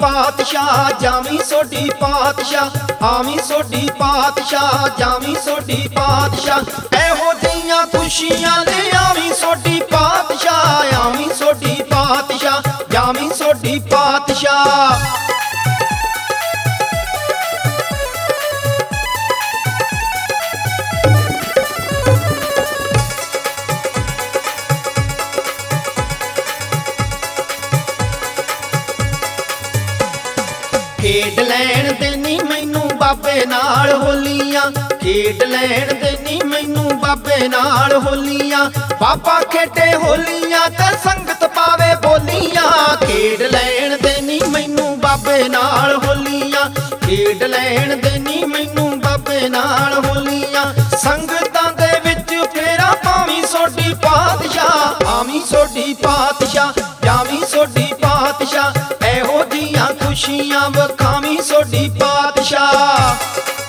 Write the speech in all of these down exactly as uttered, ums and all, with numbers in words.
पातशाह जावी सोडी पातशाह आवी सोडी पातशाह जावी सोडी पातशाह एहो जियां खुशियां ले आवी सोडी पातशाह आवी सोडी पातशाह जावी सोडी पातशाह। खेड लैण देनी मैनू बाबे नाल होलियां खेड लैण देनी मैनू बाबे नाल होलियां बाबा खेडे होलियां ते संगत पावे बोलियां खेड लैण देनी मैनू बाबे नाल होलियां खेड लैण देनी मैनू बाबे नाल होलियां संगतां दे विच फेरा पावी सोडी पातशाह आवी सोडी पातशाह जावी सोडी पातशाह एहो जियां खुशियां वखावी सोडी पातशाह।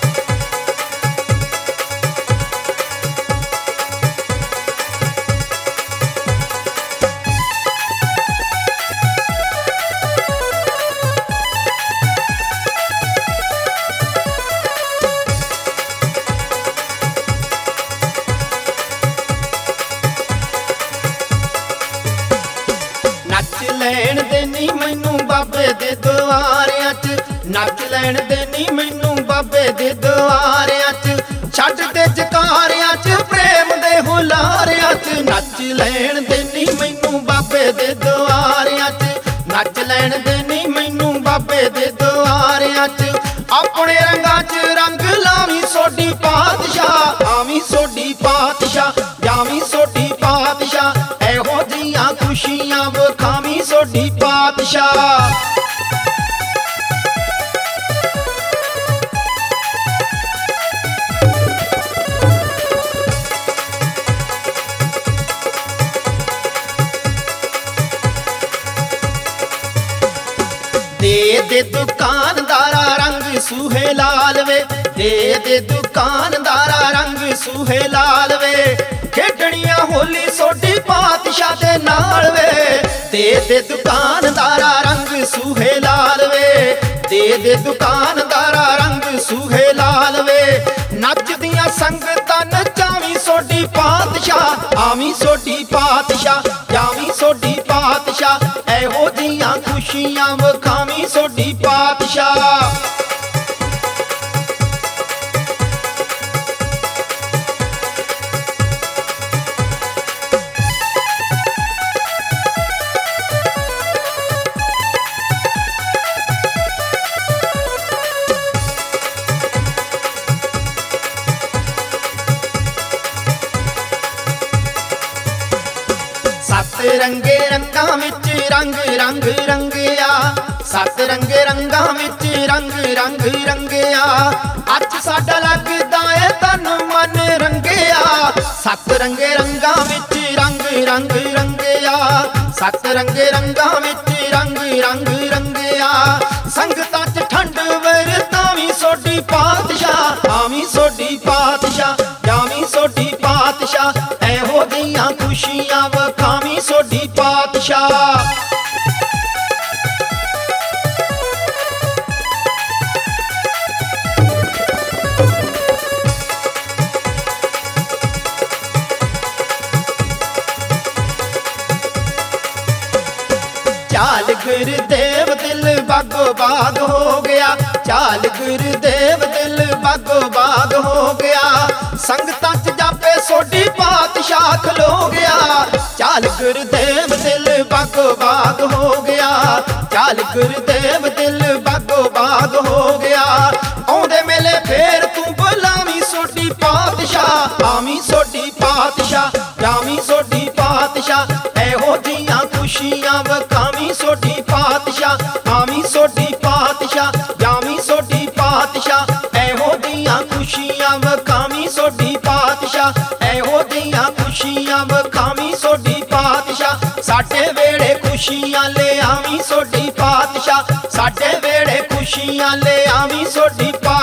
नच लैण देनी मैनू बाबे दे दुआरियां च नच लैण देनी मैनू बाबे दे दुआरियां च छड्ड दे जकारियां च प्रेम दे हुलारियां च नच लैण देनी मैनू बाबे दे दुआरियां च नच लैण देनी मैनू बाबे दे दुआरियां च अपने रंगां च रंग लावी सोडी पातशाह आवी सोडी पातशाह जावी सोडी पातशाह एहो जियां खुशियां वखावी सोडी पातशाह। दे दे दुकानदारा रंग सूहे लाल वे दे दे दुकानदारा रंग सूहे लाल वे खेडनियां होली सोडी पातशाह दे नाल वे दे दे दुकानदारा रंग सूहे लाल वे दे दे दुकानदारा रंग सूहे लाल वे नचदियां संगतां नचावी सोडी पातशाह आवी सोडी पातशाह जावी सोडी पातशाह एहो जियां खुशियां वखावी सोडी पातशाह। सत रंगे रंगां विच रंग रंग रंगिया सत रंगे रंगां विच रंग रंग रंगिया अच साडा लगदा है तन मन रंगिया सत रंगे रंगां विच रंग रंग रंगिया सत रंगे रंगां विच रंग रंग रंगिया संगतां च ठंड वरतावी सोडी पातशाह आवी सोडी पातशाह जावी सोडी पातशाह एहो जियां खुशियां वखावी सोडी पातशाह। चाल गुरुदेव दिल बागो बाग हो गया चाल गुरुदेव दिल बागो बाग हो गया संगतां च जापे सोडी पातशाह खलो गया चाल गुरुदेव दिल बागो बाग हो गया चाल गुरुदेव दिल बागो बाग हो गया आउंदे मेले फेर तू बुलावी सोडी पातशाह आवी सोडी पातशाह जावी सोडी पातशाह एहो जियां खुशियां वखावी सोडी पातशाह आवी सोडी पातशाह जावी सोडी पातशाह एहो जियां खुशियां वखावी सोडी पातशाह एहो जियां खुशियां वखावी सोडी पातशाह साडे वेड़े खुशियां ले आवी सोडी पातशाह साडे वेड़े खुशियां ले आवी सोडी पातशाह।